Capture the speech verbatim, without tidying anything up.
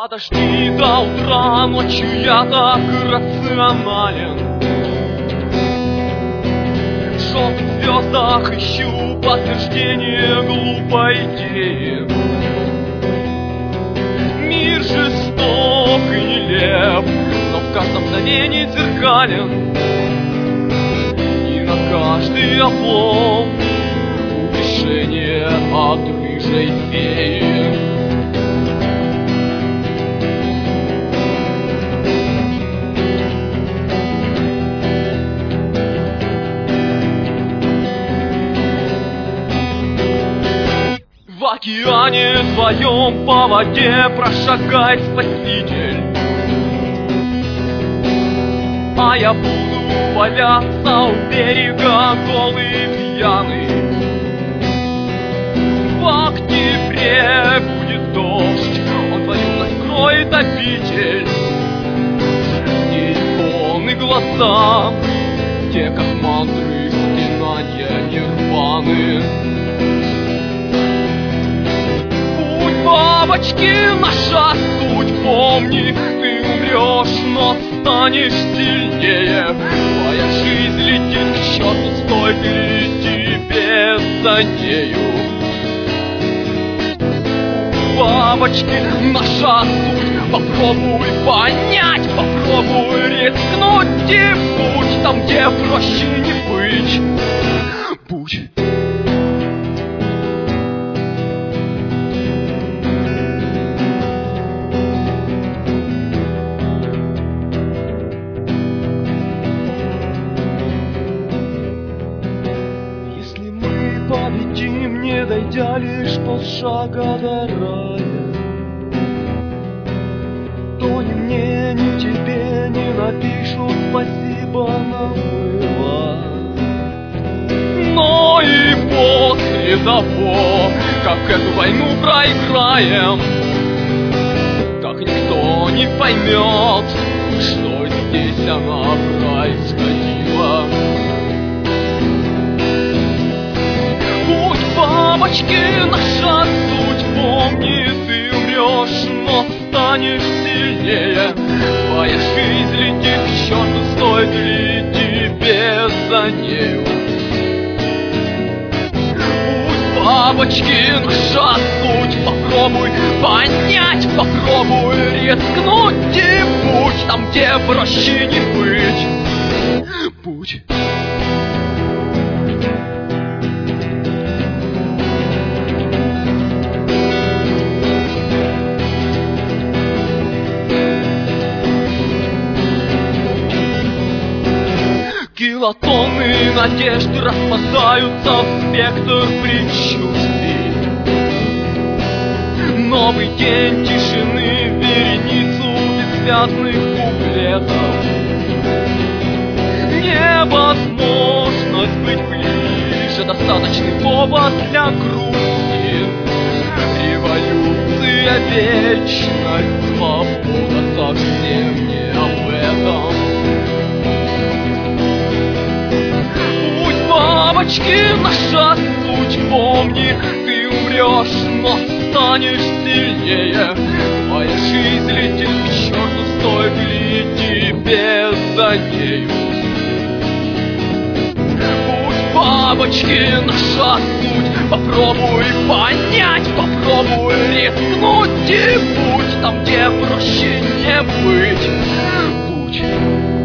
Подожди до утра, ночью я так рационален. В желтых звездах ищу подтверждение глупой идеи. Мир жесток и нелеп, но в каждом мгновении зеркален. И на каждый облом утешение от рыжей феи. В океане твоем по воде прошагай, спаситель, а я буду валяться у берега голый пьяный. В октябре будет дождь, он твою накроет обитель. И иконы глаза, те как мантры стенания нирваны. Бабочки, наша суть, помни, ты умрешь, но станешь сильнее. Твоя жизнь летит к черту, стоит ли тебе за нею? Бабочки, наша суть, попробуй понять, попробуй рискнуть и будь там, где проще не быть. Будь. Победим, не дойдя лишь полшага до рая, то ни мне, ни тебе не напишут спасибо на мыло. Но и после того, как эту войну проиграем, так никто не поймет, что здесь она происходила. Бабочки, наша суть, помни, ты умрешь, но станешь сильнее. Твоя жизнь летит к черту, стоит ли тебе за нею? Будь бабочки, наша суть, попробуй понять, попробуй рискнуть и будь там, где проще не быть. Будь. Килотонны надежды распадаются в спектр предчувствий. Новый день тишины, вереницу бессвязных куплетов. Невозможность быть ближе, достаточный повод для грусти. Революция, вечность, свобода совсем не об этом. Бабочки, наша суть, помни, ты умрешь, но станешь сильнее. Твоя жизнь летит к черту, стоит ли тебе за нею? Будь бабочки, наша суть, попробуй понять, попробуй рискнуть и будь там, где проще не быть. Будь.